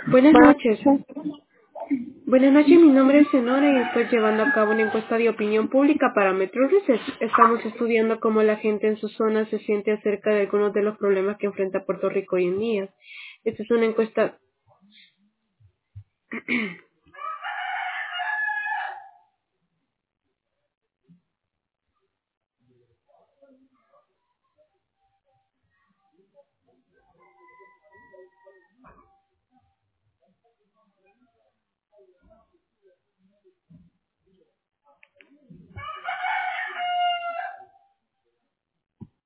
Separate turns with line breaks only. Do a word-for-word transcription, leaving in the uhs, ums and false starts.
Buenas
Bueno,
noches. Buenas noches, mi nombre es Senora y estoy llevando a cabo una encuesta de opinión pública para Metro Research. Estamos estudiando cómo la gente en su zona se siente acerca de algunos de los problemas que enfrenta Puerto Rico hoy en día. Esta es una encuesta